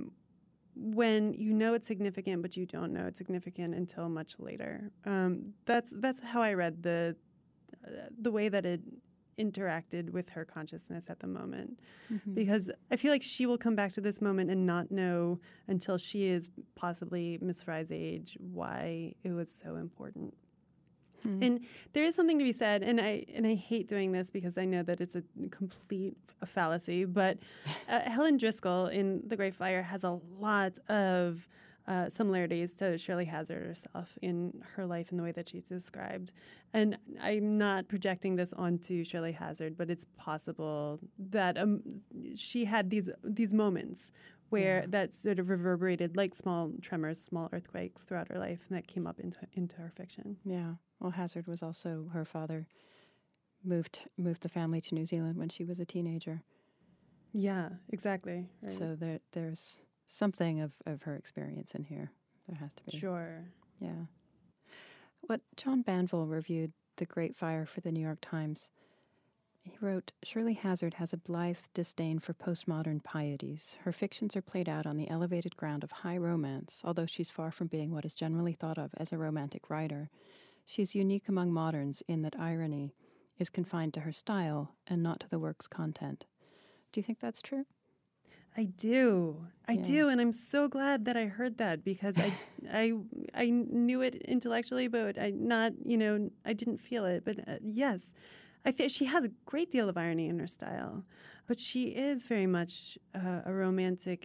when you know it's significant, but you don't know it's significant until much later. That's how I read the way that it interacted with her consciousness at the moment. Mm-hmm. Because I feel like she will come back to this moment and not know until she is possibly Miss Fry's age why it was so important. And there is something to be said, and I hate doing this because I know that it's a complete fallacy, but Helen Driscoll in The Great Fire has a lot of similarities to Shirley Hazard herself in her life and the way that she's described. And I'm not projecting this onto Shirley Hazard, but it's possible that she had these moments where that sort of reverberated like small tremors, small earthquakes throughout her life, and that came up into her fiction. Yeah. Well, Hazard was also, her father moved the family to New Zealand when she was a teenager. Yeah, exactly. Right. So there's something of her experience in here. There has to be. Sure. Yeah. What John Banville reviewed The Great Fire for the New York Times. He wrote, Shirley Hazard has a blithe disdain for postmodern pieties. Her fictions are played out on the elevated ground of high romance, although she's far from being what is generally thought of as a romantic writer. She's unique among moderns in that irony is confined to her style and not to the work's content. Do you think that's true? I do. I do, and I'm so glad that I heard that because I knew it intellectually, but I didn't feel it. But yes, I think she has a great deal of irony in her style, but she is very much a romantic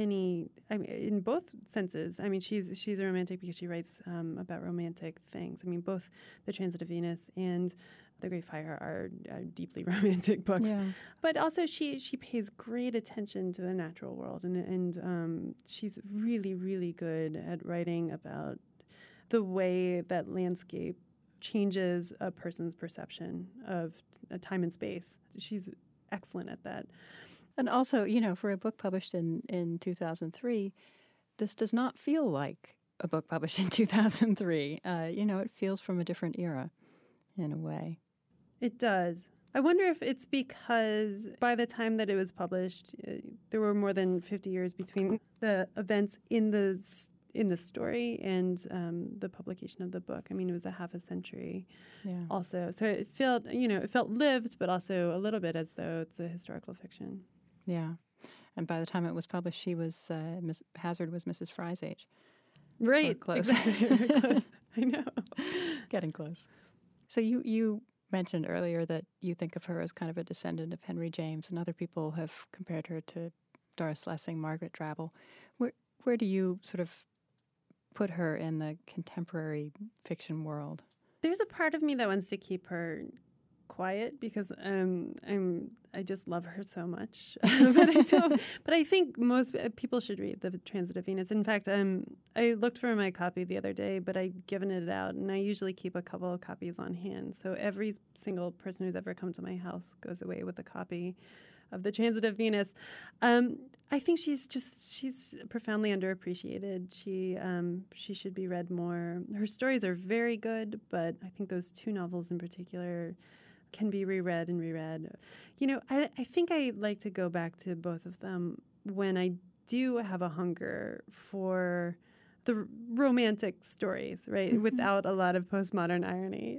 in both senses. I mean, she's a romantic because she writes about romantic things. I mean, both The Transit of Venus and The Great Fire are deeply romantic books. Yeah. But also she pays great attention to the natural world, and she's really, really good at writing about the way that landscape changes a person's perception of time and space. She's excellent at that. And also, for a book published in 2003, this does not feel like a book published in 2003. It feels from a different era in a way. It does. I wonder if it's because by the time that it was published, there were more than 50 years between the events in the story and the publication of the book. I mean, it was a half a century also. So it felt lived, but also a little bit as though it's a historical fiction. Yeah. And by the time it was published, she was, Hazard was Mrs. Fry's age. Right. Or close. Exactly. Very close. I know. Getting close. So you mentioned earlier that you think of her as kind of a descendant of Henry James, and other people have compared her to Doris Lessing, Margaret Drabble. Where do you sort of put her in the contemporary fiction world? There's a part of me that wants to keep her quiet because I just love her so much. But I don't. But I think most people should read The Transit of Venus. In fact, I looked for my copy the other day, but I'd given it out, and I usually keep a couple of copies on hand. So every single person who's ever come to my house goes away with a copy of The Transit of Venus. I think she's profoundly underappreciated. She should be read more. Her stories are very good, but I think those two novels in particular can be reread and reread. I think I like to go back to both of them when I do have a hunger for the romantic stories, right? Mm-hmm. Without a lot of postmodern irony,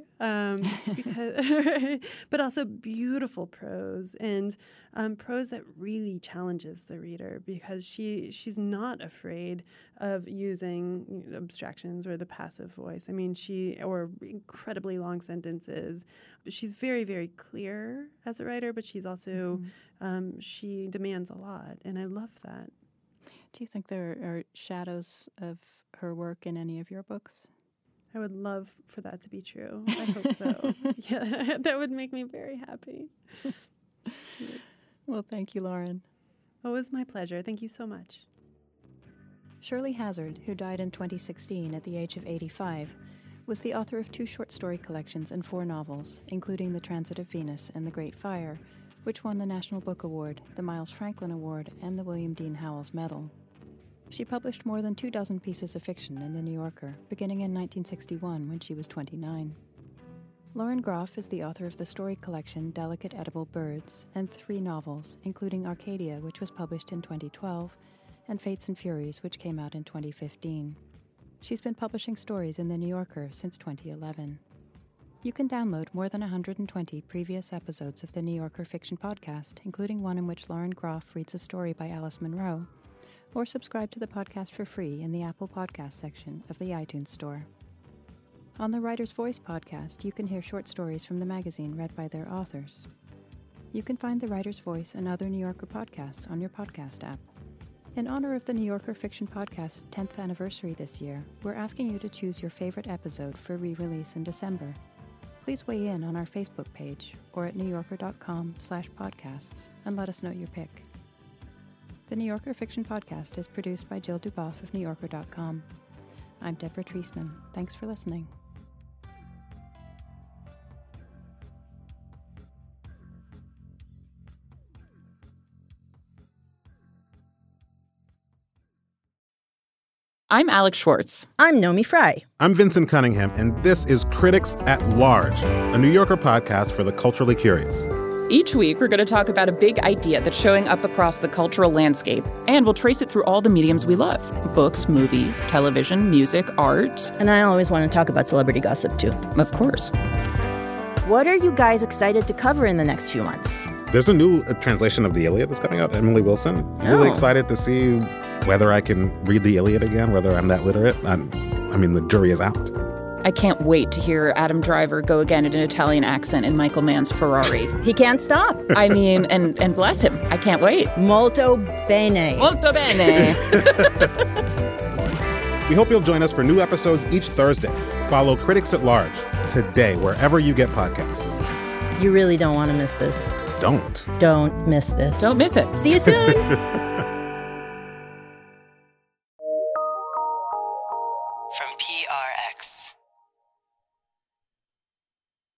but also beautiful prose and prose that really challenges the reader because she's not afraid of using abstractions or the passive voice. I mean, or incredibly long sentences. She's very, very clear as a writer, but she's also she demands a lot, and I love that. Do you think there are shadows of her work in any of your books? I would love for that to be true. I hope so. Yeah, that would make me very happy. Well, thank you, Lauren. Oh, it was my pleasure. Thank you so much. Shirley Hazard, who died in 2016 at the age of 85, was the author of 2 short story collections and 4 novels, including The Transit of Venus and The Great Fire, which won the National Book Award, the Miles Franklin Award, and the William Dean Howells Medal. She published more than 24 pieces of fiction in The New Yorker, beginning in 1961 when she was 29. Lauren Groff is the author of the story collection Delicate Edible Birds and 3 novels, including Arcadia, which was published in 2012, and Fates and Furies, which came out in 2015. She's been publishing stories in The New Yorker since 2011. You can download more than 120 previous episodes of the New Yorker Fiction Podcast, including one in which Lauren Groff reads a story by Alice Munro, or subscribe to the podcast for free in the Apple Podcast section of the iTunes Store. On the Writer's Voice podcast, you can hear short stories from the magazine read by their authors. You can find the Writer's Voice and other New Yorker podcasts on your podcast app. In honor of the New Yorker Fiction Podcast's 10th anniversary this year, we're asking you to choose your favorite episode for re-release in December. Please weigh in on our Facebook page or at newyorker.com/podcasts and let us know your pick. The New Yorker Fiction Podcast is produced by Jill Duboff of NewYorker.com. I'm Deborah Treisman. Thanks for listening. I'm Alex Schwartz. I'm Nomi Fry. I'm Vincent Cunningham, and this is Critics at Large, a New Yorker podcast for the culturally curious. Each week, we're going to talk about a big idea that's showing up across the cultural landscape, and we'll trace it through all the mediums we love: books, movies, television, music, art. And I always want to talk about celebrity gossip, too. Of course. What are you guys excited to cover in the next few months? There's a new translation of the Iliad that's coming out, Emily Wilson. Really excited to see whether I can read the Iliad again, whether I'm that literate. I mean, the jury is out. I can't wait to hear Adam Driver go again in an Italian accent in Michael Mann's Ferrari. He can't stop. I mean, and bless him. I can't wait. Molto bene. Molto bene. We hope you'll join us for new episodes each Thursday. Follow Critics at Large today, wherever you get podcasts. You really don't want to miss this. Don't miss this. Don't miss it. See you soon. From PRX.